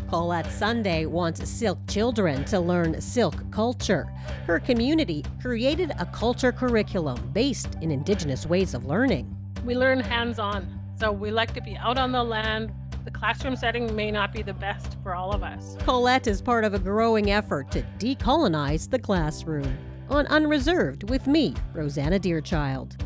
Colette Sunday wants Syilx children to learn Syilx culture. Her community created a culture curriculum based in Indigenous ways of learning. We learn hands-on, so we like to be out on the land. The classroom setting may not be the best for all of us. Colette is part of a growing effort to decolonize the classroom. On Unreserved with me, Rosanna Deerchild.